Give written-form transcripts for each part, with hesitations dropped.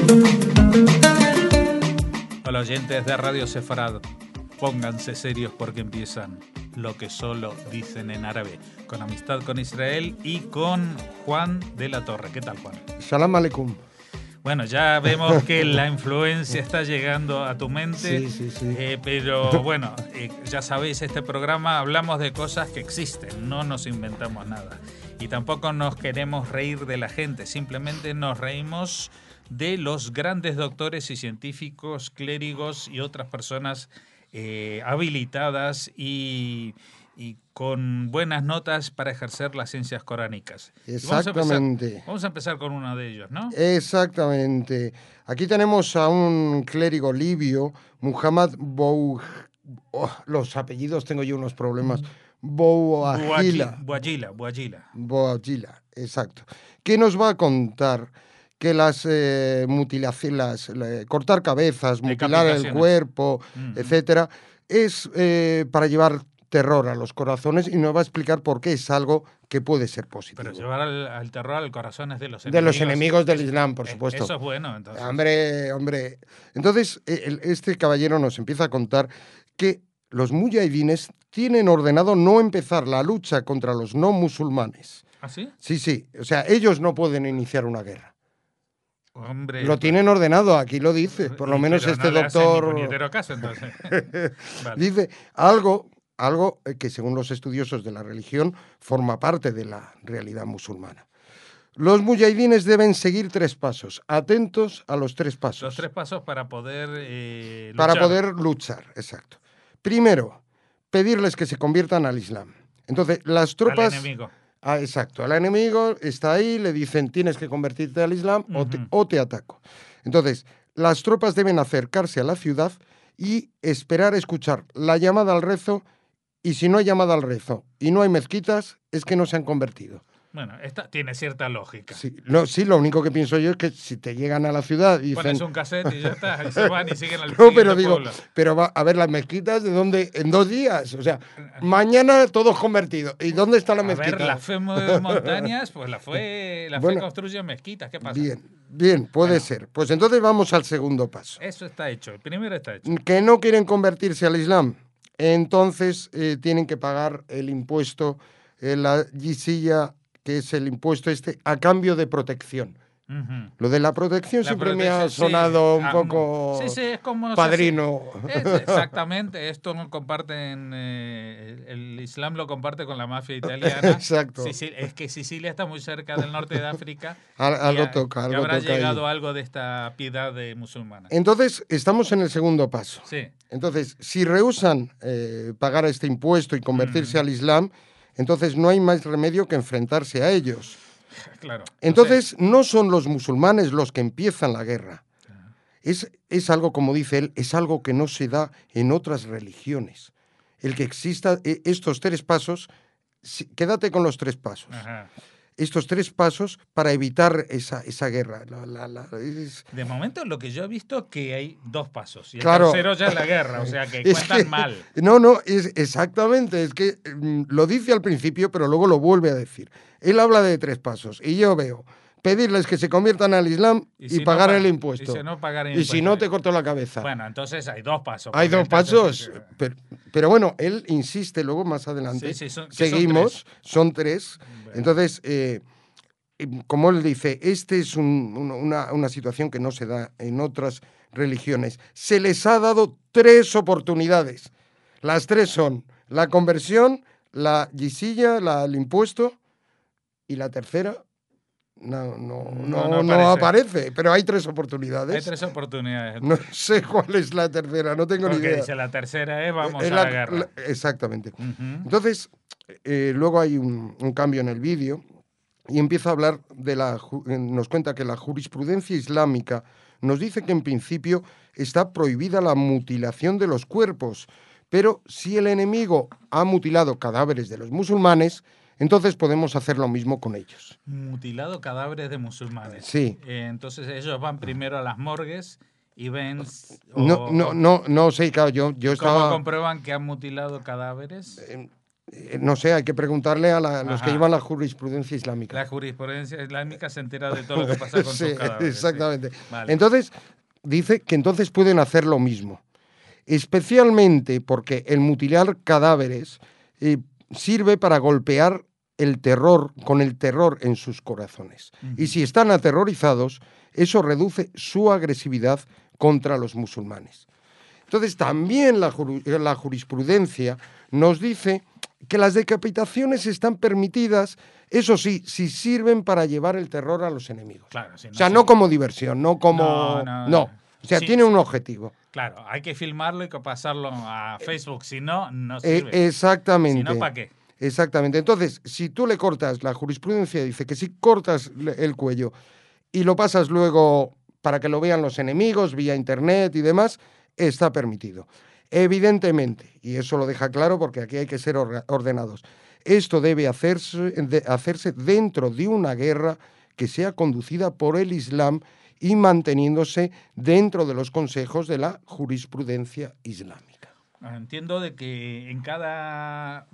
Hola oyentes de Radio Sefarad, pónganse serios porque empiezan Lo que solo dicen en árabe, con Amistad con Israel y con Juan de la Torre. ¿Qué tal, Juan? Salam aleikum. Bueno, ya vemos que la influencia está llegando a tu mente, sí. Pero bueno, ya sabéis, este programa hablamos de cosas que existen, no nos inventamos nada. Y tampoco nos queremos reír de la gente, simplemente nos reímos de los grandes doctores y científicos, clérigos y otras personas habilitadas y con buenas notas para ejercer las ciencias coránicas. Exactamente. Vamos a empezar con uno de ellos, ¿no? Exactamente. Aquí tenemos a un clérigo libio, Muhammad los apellidos tengo yo unos problemas. Bouagila, exacto. Que nos va a contar que las mutilaciones, cortar cabezas, mutilar el cuerpo, etcétera, es para llevar terror a los corazones, y nos va a explicar por qué es algo que puede ser positivo. Pero llevar al terror al corazón es de los enemigos. De los enemigos del Islam, por supuesto. Eso es bueno, entonces. Hombre. Entonces, este caballero nos empieza a contar que los mujahidines tienen ordenado no empezar la lucha contra los no musulmanes. ¿Ah, sí? Sí. O sea, ellos no pueden iniciar una guerra. Hombre, lo tienen ordenado, aquí lo dice. Por lo menos este no doctor... le hacen ni puñetero caso, entonces. Vale. Dice algo que según los estudiosos de la religión forma parte de la realidad musulmana. Los mujahidines deben seguir 3 pasos, atentos a los 3 pasos. Los 3 pasos para poder luchar. Para poder luchar, exacto. Primero, pedirles que se conviertan al Islam. Entonces, las tropas... Al enemigo. Exacto, al enemigo está ahí, le dicen tienes que convertirte al Islam o te ataco. Entonces, las tropas deben acercarse a la ciudad y esperar a escuchar la llamada al rezo. Y si no hay llamada al rezo y no hay mezquitas, es que no se han convertido. Bueno, esta tiene cierta lógica. Sí, lo único que pienso yo es que si te llegan a la ciudad y dicen... Pones un cassette y ya está, y se van y siguen al siguiente pueblo. Pero va a ver, las mezquitas, ¿de dónde? En 2 días. O sea, mañana todos convertidos. ¿Y dónde está la mezquita? A ver, la fe mueve montañas, pues la fe construye mezquitas. ¿Qué pasa? Bien, puede ser. Pues entonces vamos al segundo paso. Eso está hecho, el primero está hecho. Que no quieren convertirse al Islam. Entonces tienen que pagar el impuesto, la yisilla, que es el impuesto a cambio de protección. Lo de la protección me ha sonado un poco es como padrino. Exactamente, esto no comparten, el Islam lo comparte con la mafia italiana. Exacto. Es que Sicilia está muy cerca del norte de África. Algo toca habrá llegado ahí. Algo de esta piedad musulmana. Entonces, estamos en el segundo paso. Sí. Entonces, si rehúsan pagar este impuesto y convertirse al Islam, entonces no hay más remedio que enfrentarse a ellos. Claro. Entonces, no son los musulmanes los que empiezan la guerra. Es algo, como dice él, es algo que no se da en otras religiones. El que exista estos 3 pasos, quédate con los 3 pasos. Ajá. Estos 3 pasos para evitar esa guerra. De momento lo que yo he visto es que hay 2 pasos y el claro, tercero ya es la guerra, o sea que cuentan mal. No, exactamente, es que lo dice al principio, pero luego lo vuelve a decir. Él habla de 3 pasos y yo veo pedirles que se conviertan al Islam y pagar el impuesto. Y si no, te corto la cabeza. Bueno, entonces hay 2 pasos. Hay 2 pasos, pero bueno, él insiste, luego más adelante, seguimos, son 3. Bueno. Entonces, como él dice, este es una situación que no se da en otras religiones. Se les ha dado 3 oportunidades. Las 3 son la conversión, la yisilla, el impuesto, y la tercera... No aparece, pero hay 3 oportunidades. Hay 3 oportunidades. No sé cuál es la tercera, no tengo ni idea. Dice, la tercera es vamos a la guerra. Exactamente. Entonces, luego hay un cambio en el vídeo y empieza a hablar nos cuenta que la jurisprudencia islámica nos dice que en principio está prohibida la mutilación de los cuerpos, pero si el enemigo ha mutilado cadáveres de los musulmanes, entonces podemos hacer lo mismo con ellos. Mutilado cadáveres de musulmanes. Sí. Entonces ellos van primero a las morgues y ven... No sé, claro, yo estaba... ¿Cómo comprueban que han mutilado cadáveres? No sé, hay que preguntarle a los que llevan la jurisprudencia islámica. La jurisprudencia islámica se entera de todo lo que pasa con sus cadáveres. Exactamente. Sí. Vale. Entonces, dice que entonces pueden hacer lo mismo. Especialmente porque el mutilar cadáveres sirve para golpear el terror, con el terror en sus corazones. Y si están aterrorizados, eso reduce su agresividad contra los musulmanes. Entonces, también la jurisprudencia nos dice que las decapitaciones están permitidas, eso sí, si sirven para llevar el terror a los enemigos. Claro, si no, o sea, no como diversión, no como... No. O sea, tiene un objetivo. Claro, hay que filmarlo y pasarlo a Facebook, si no, no sirve. Exactamente. Si no, ¿para qué? Exactamente. Entonces, si tú le cortas, la jurisprudencia dice que si cortas el cuello y lo pasas luego para que lo vean los enemigos vía internet y demás, está permitido. Evidentemente, y eso lo deja claro porque aquí hay que ser ordenados, esto debe hacerse dentro de una guerra que sea conducida por el Islam y manteniéndose dentro de los consejos de la jurisprudencia islámica. Entiendo de que en cada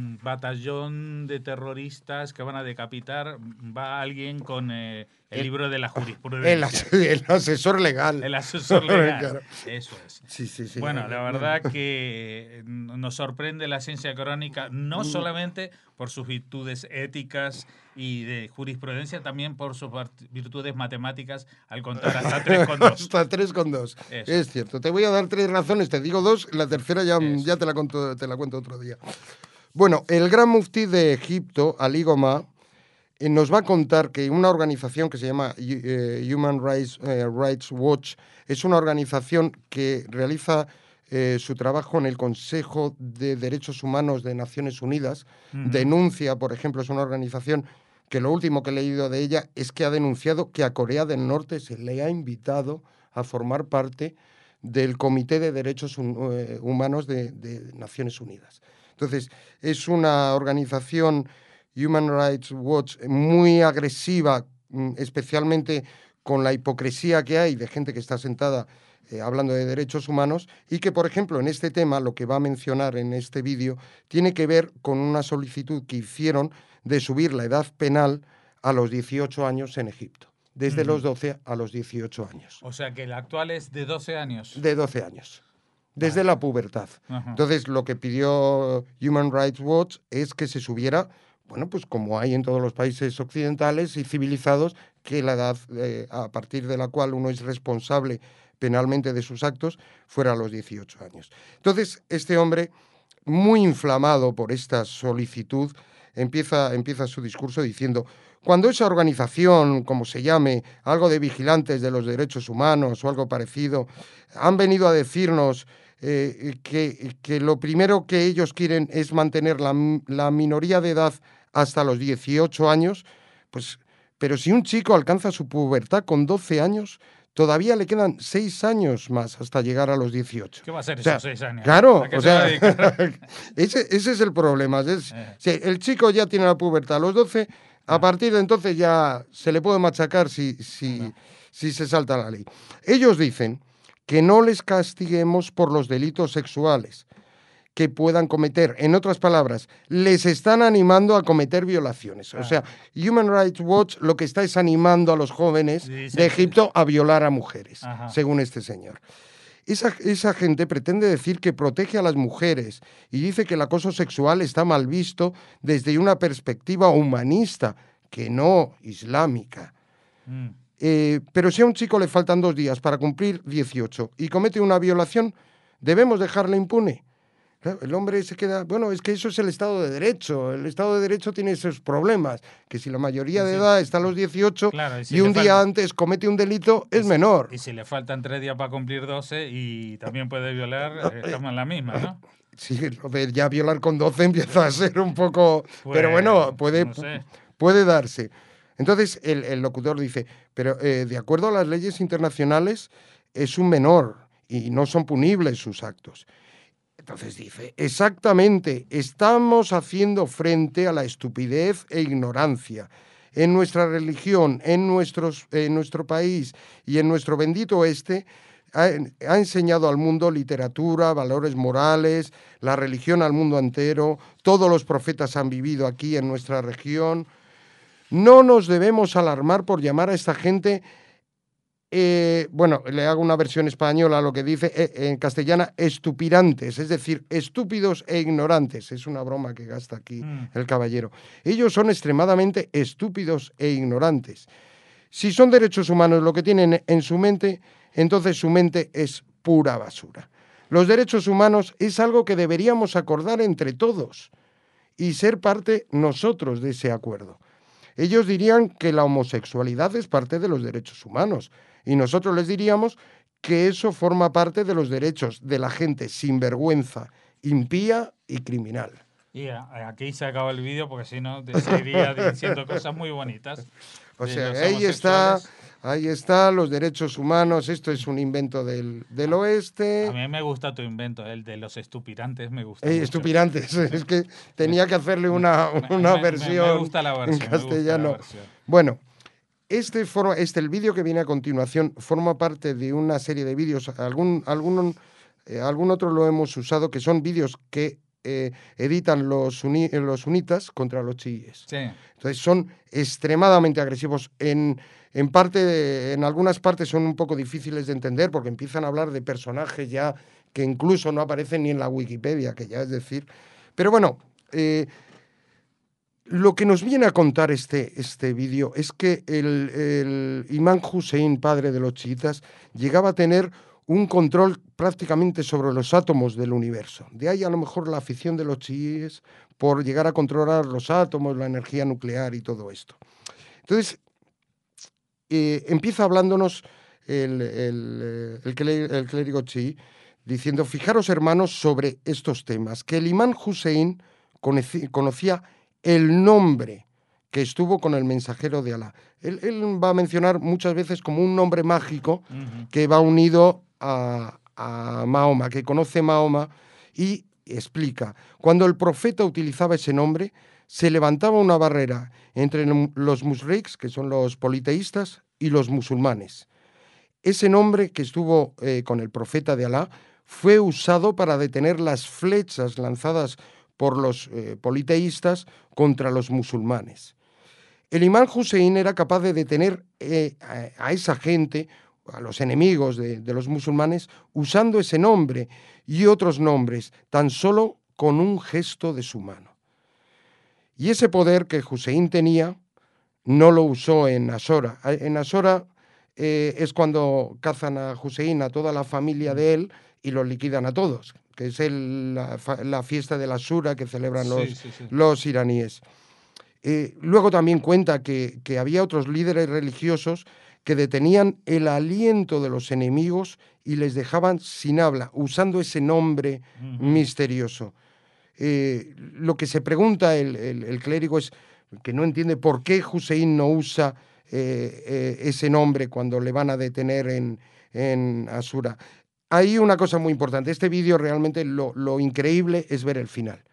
batallón de terroristas que van a decapitar va alguien con el libro de la jurisprudencia. El asesor legal. El asesor legal, claro. Eso es. Sí. Bueno, la verdad que nos sorprende la ciencia crónica, no solamente por sus virtudes éticas y de jurisprudencia, también por sus virtudes matemáticas, al contar hasta 3,2. Hasta 3,2. Es cierto. Te voy a dar 3 razones, te digo 2, la tercera ya te la cuento otro día. Bueno, el gran muftí de Egipto, Ali Goma, nos va a contar que una organización que se llama Human Rights Watch es una organización que realiza su trabajo en el Consejo de Derechos Humanos de Naciones Unidas. Denuncia, por ejemplo, es una organización que lo último que he leído de ella es que ha denunciado que a Corea del Norte se le ha invitado a formar parte del Comité de Derechos Humanos de Naciones Unidas. Entonces, es una organización, Human Rights Watch, muy agresiva, especialmente con la hipocresía que hay de gente que está sentada hablando de derechos humanos y que, por ejemplo, en este tema, lo que va a mencionar en este vídeo, tiene que ver con una solicitud que hicieron de subir la edad penal a los 18 años en Egipto, desde los 12 a los 18 años. O sea que el actual es de 12 años. De 12 años, desde la pubertad. Entonces, lo que pidió Human Rights Watch es que se subiera, bueno, pues como hay en todos los países occidentales y civilizados, que la edad a partir de la cual uno es responsable penalmente de sus actos fuera a los 18 años. Entonces, este hombre, muy inflamado por esta solicitud, empieza su discurso diciendo: cuando esa organización, como se llame, algo de vigilantes de los derechos humanos o algo parecido, han venido a decirnos que lo primero que ellos quieren es mantener la minoría de edad hasta los 18 años, pues, pero si un chico alcanza su pubertad con 12 años, todavía le quedan 6 años más hasta llegar a los 18. ¿Qué va a ser esos 6 años? Claro, o sea, ese es el problema. Si el chico ya tiene la pubertad a los 12, a partir de entonces ya se le puede machacar si se salta la ley. Ellos dicen que no les castiguemos por los delitos sexuales que puedan cometer. En otras palabras, les están animando a cometer violaciones. O sea, Human Rights Watch lo que está es animando a los jóvenes de Egipto a violar a mujeres, según este señor. Esa gente pretende decir que protege a las mujeres y dice que el acoso sexual está mal visto desde una perspectiva humanista, que no islámica. Pero si a un chico le faltan 2 días para cumplir 18 y comete una violación, ¿debemos dejarle impune? El hombre se queda, bueno, es que eso es el Estado de Derecho. El Estado de Derecho tiene esos problemas, que si la mayoría de edad está a los 18 claro, y un día antes comete un delito, es menor. Y si le faltan 3 días para cumplir 12 y también puede violar, estamos en la misma, ¿no? Sí, ya violar con 12 empieza a ser un poco... Pues, pero bueno, puede darse. Entonces el locutor dice, pero de acuerdo a las leyes internacionales es un menor y no son punibles sus actos. Entonces dice, exactamente, estamos haciendo frente a la estupidez e ignorancia. En nuestra religión, en nuestro país y en nuestro bendito oeste, ha enseñado al mundo literatura, valores morales, la religión al mundo entero. Todos los profetas han vivido aquí en nuestra región. No nos debemos alarmar por llamar a esta gente, bueno, le hago una versión española a lo que dice, en castellana, estupirantes, es decir, estúpidos e ignorantes. Es una broma que gasta aquí el caballero. Ellos son extremadamente estúpidos e ignorantes. Si son derechos humanos lo que tienen en su mente, entonces su mente es pura basura. Los derechos humanos es algo que deberíamos acordar entre todos y ser parte nosotros de ese acuerdo. Ellos dirían que la homosexualidad es parte de los derechos humanos y nosotros les diríamos que eso forma parte de los derechos de la gente sinvergüenza, impía y criminal. Y aquí se acaba el vídeo porque si no te seguiría diciendo cosas muy bonitas. O sea, ahí está los derechos humanos. Esto es un invento del oeste. A mí me gusta tu invento, el de los estupirantes me gusta mucho. Estupirantes, es que tenía que hacerle una versión, me gusta la versión en castellano. Me gusta la versión. Bueno, el vídeo que viene a continuación forma parte de una serie de vídeos. Algún otro lo hemos usado, que son vídeos que editan los sunitas contra los chiíes. Sí. Entonces son extremadamente agresivos. En algunas partes son un poco difíciles de entender porque empiezan a hablar de personajes ya que incluso no aparecen ni en la Wikipedia, que ya es decir. Pero bueno, lo que nos viene a contar este vídeo es que el imán Hussein, padre de los chiitas, llegaba a tener un control prácticamente sobre los átomos del universo. De ahí a lo mejor la afición de los chiíes por llegar a controlar los átomos, la energía nuclear y todo esto. Entonces, empieza hablándonos el clérigo chií, diciendo, fijaros hermanos sobre estos temas, que el imán Hussein conocía el nombre que estuvo con el mensajero de Alá. Él va a mencionar muchas veces como un nombre mágico que va unido a Mahoma, que conoce Mahoma, y explica, cuando el profeta utilizaba ese nombre, se levantaba una barrera entre los mushriks, que son los politeístas, y los musulmanes. Ese nombre que estuvo con el profeta de Alá fue usado para detener las flechas lanzadas por los politeístas contra los musulmanes. El imán Hussein era capaz de detener a esa gente, a los enemigos de los musulmanes, usando ese nombre y otros nombres, tan solo con un gesto de su mano. Y ese poder que Hussein tenía no lo usó en Ashura. En Ashura es cuando cazan a Hussein, a toda la familia de él, y los liquidan a todos, que es la fiesta de la Ashura que celebran los iraníes. Luego también cuenta que había otros líderes religiosos que detenían el aliento de los enemigos y les dejaban sin habla, usando ese nombre misterioso. Lo que se pregunta el clérigo es que no entiende por qué Hussein no usa ese nombre cuando le van a detener en Ashura. Hay una cosa muy importante. Este vídeo realmente lo increíble es ver el final.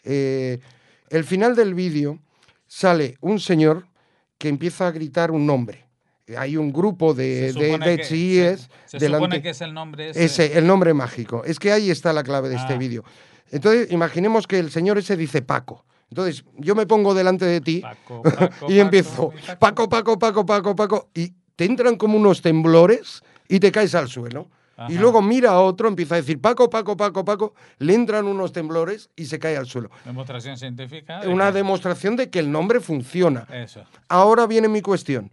El final del vídeo sale un señor que empieza a gritar un nombre. Hay un grupo de chiíes. Se supone que es el nombre ese. El nombre mágico. Es que ahí está la clave de este vídeo. Entonces, imaginemos que el señor ese dice Paco. Entonces, yo me pongo delante de ti Paco, y empiezo Paco, y te entran como unos temblores y te caes al suelo. Ajá. Y luego mira a otro, empieza a decir Paco, le entran unos temblores y se cae al suelo. Demostración científica. Una demostración de que el nombre funciona. Eso. Ahora viene mi cuestión.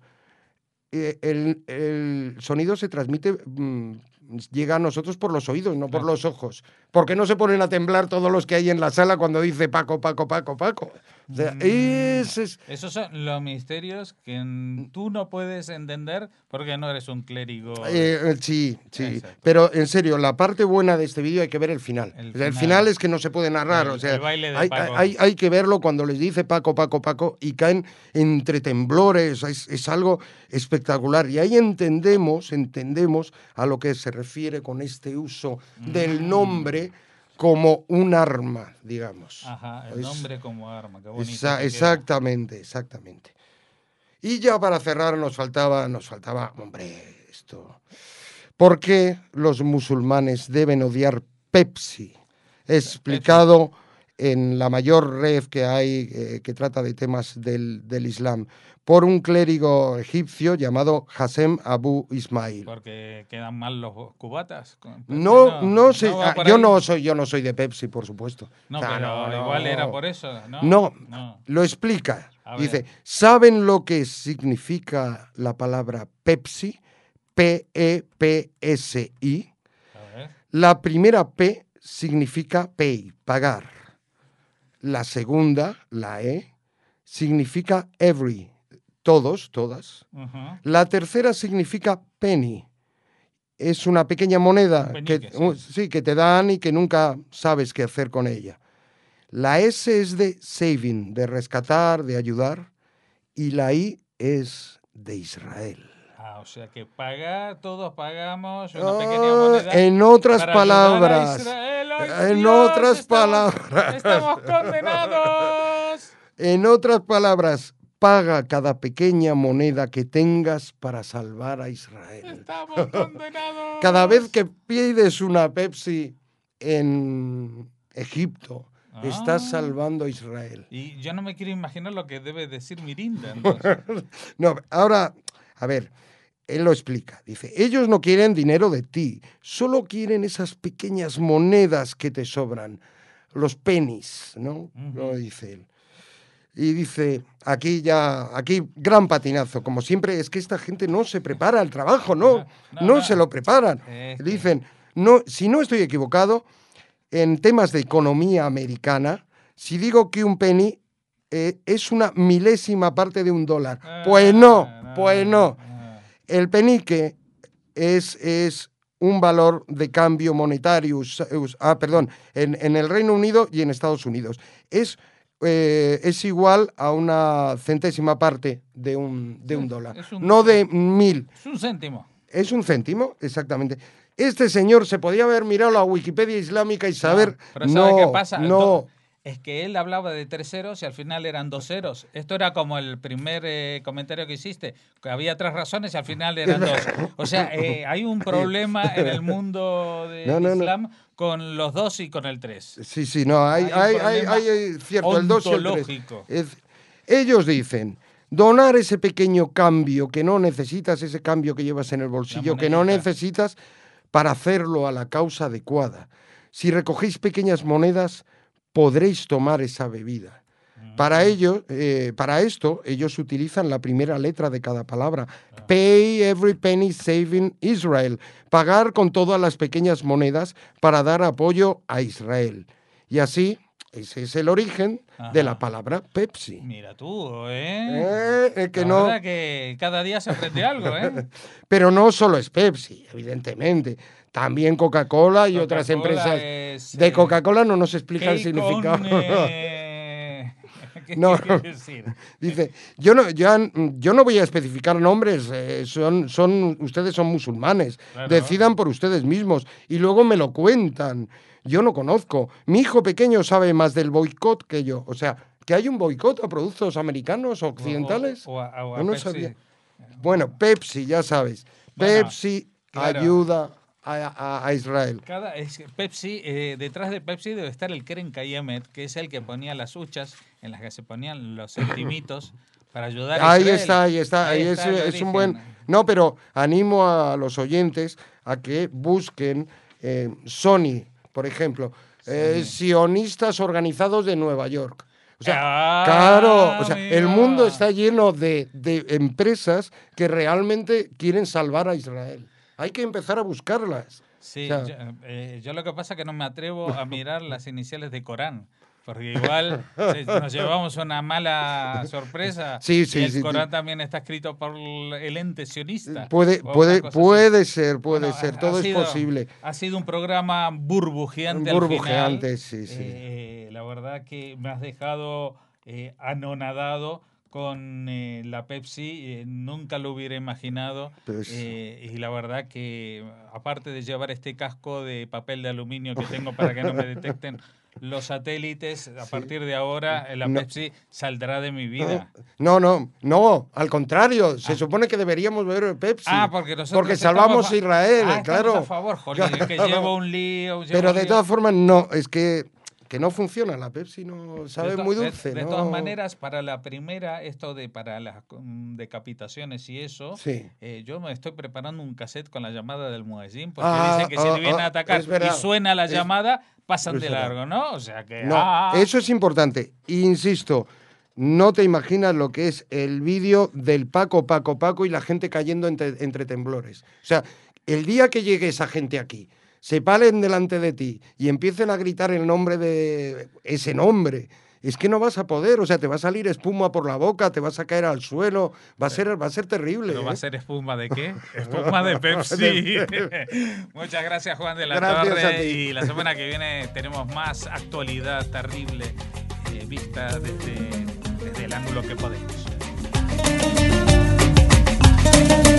El sonido se transmite, llega a nosotros por los oídos, no por los ojos. ¿Por qué no se ponen a temblar todos los que hay en la sala cuando dice Paco? O sea, esos son los misterios que tú no puedes entender porque no eres un clérigo. Sí. Pero en serio, la parte buena de este vídeo hay que ver el final. El final es que no se puede narrar. El baile de Paco. Hay que verlo cuando les dice Paco y caen entre temblores. Es algo espectacular. Y ahí entendemos a lo que se refiere con este uso del nombre como un arma, digamos. Ajá, el nombre como arma, qué bonito. Exactamente. Y ya para cerrar nos faltaba, hombre, esto. ¿Por qué los musulmanes deben odiar Pepsi? Explicado en la mayor red que hay que trata de temas del Islam, por un clérigo egipcio llamado Hassem Abu Ismail. Porque quedan mal los cubatas. No sé, yo no soy de Pepsi, por supuesto. No, pero igual era por eso, ¿no? No, lo explica. Dice, ¿saben lo que significa la palabra Pepsi? P-E-P-S-I. La primera P significa pay, pagar. La segunda, la E, significa every, todos, todas. La tercera significa penny. Es una pequeña moneda que te dan y que nunca sabes qué hacer con ella. La S es de saving, de rescatar, de ayudar. Y la I es de Israel. O sea que todos pagamos una pequeña moneda. En otras palabras. ¡Estamos condenados! En otras palabras, paga cada pequeña moneda que tengas para salvar a Israel. ¡Estamos condenados! Cada vez que pides una Pepsi en Egipto, estás salvando a Israel. Y yo no me quiero imaginar lo que debe decir Mirinda. No, ahora, a ver, él lo explica. Dice, ellos no quieren dinero de ti, solo quieren esas pequeñas monedas que te sobran, los pennies, ¿no? Lo dice él. Y dice, aquí gran patinazo, como siempre, es que esta gente no se prepara al trabajo, no se lo preparan. Dicen, si no estoy equivocado, en temas de economía americana, si digo que un penny es una milésima parte de $1, pues no. El penique es un valor de cambio monetario, en el Reino Unido y en Estados Unidos. Es igual a una centésima parte de un dólar, no de 1000. Es un céntimo. Es un céntimo, exactamente. Este señor se podía haber mirado la Wikipedia islámica y saber... Pero ¿sabe qué pasa? Es que él hablaba de 3 ceros y al final eran 2 ceros. Esto era como el primer comentario que hiciste, que había 3 razones y al final eran 2. O sea, hay un problema en el mundo del Islam con los 2 y con el 3. Sí, hay cierto, el 2 y el 3. Ellos dicen, donar ese pequeño cambio que no necesitas, ese cambio que llevas en el bolsillo, que no necesitas, para hacerlo a la causa adecuada. Si recogéis pequeñas monedas, podréis tomar esa bebida. Para esto, ellos utilizan la primera letra de cada palabra. Pay every penny saving Israel. Pagar con todas las pequeñas monedas para dar apoyo a Israel. Y así, ese es el origen de la palabra Pepsi. Mira tú, que la verdad que cada día se aprende algo, Pero no solo es Pepsi, evidentemente. También Coca-Cola y otras empresas. De Coca-Cola no nos explica el significado. ¿Qué quiere decir? Dice, yo no voy a especificar nombres, ustedes son musulmanes, claro. Decidan por ustedes mismos y luego me lo cuentan. Yo no conozco. Mi hijo pequeño sabe más del boicot que yo. O sea, que hay un boicot a productos americanos o occidentales. O a no Pepsi. Sabía. Bueno, Pepsi, ya sabes. Pepsi ayuda a Israel. Pepsi, detrás de Pepsi debe estar el Keren Kayemet, que es el que ponía las huchas en las que se ponían los centimitos para ayudar a Israel. Ahí está. Es un buen... No, pero animo a los oyentes a que busquen Sony, por ejemplo, sionistas organizados de Nueva York. O sea, claro, el mundo está lleno de empresas que realmente quieren salvar a Israel. Hay que empezar a buscarlas. Sí, yo lo que pasa es que no me atrevo a mirar las iniciales de Corán, porque igual nos llevamos una mala sorpresa. Sí, el Corán también está escrito por el ente sionista. Puede ser, todo es posible. Ha sido un programa burbujeante al final. Sí. La verdad que me has dejado anonadado con la Pepsi, nunca lo hubiera imaginado, y la verdad que aparte de llevar este casco de papel de aluminio que tengo para que no me detecten los satélites, a partir de ahora la Pepsi saldrá de mi vida. No, al contrario, se supone que deberíamos beber Pepsi. Porque salvamos a Israel, claro. A favor, joder, que llevo un lío. Pero de todas formas, no, es que no funciona, la Pepsi no sabe muy dulce. De todas maneras, para la primera, para las decapitaciones y eso, sí. Yo me estoy preparando un cassette con la llamada del muezzin, porque dicen que si le vienen a atacar y suena la llamada, pasan de largo, ¿no? O sea que... eso es importante. Insisto, no te imaginas lo que es el vídeo del Paco y la gente cayendo entre temblores. O sea, el día que llegue esa gente aquí, se paren delante de ti y empiecen a gritar el nombre de ese nombre, es que no vas a poder, o sea, te va a salir espuma por la boca, te vas a caer al suelo, va a ser terrible. ¿Pero va a ser espuma de qué? Espuma de Pepsi. Muchas gracias, Juan de la Torre, y la semana que viene tenemos más actualidad terrible vista desde el ángulo que podemos.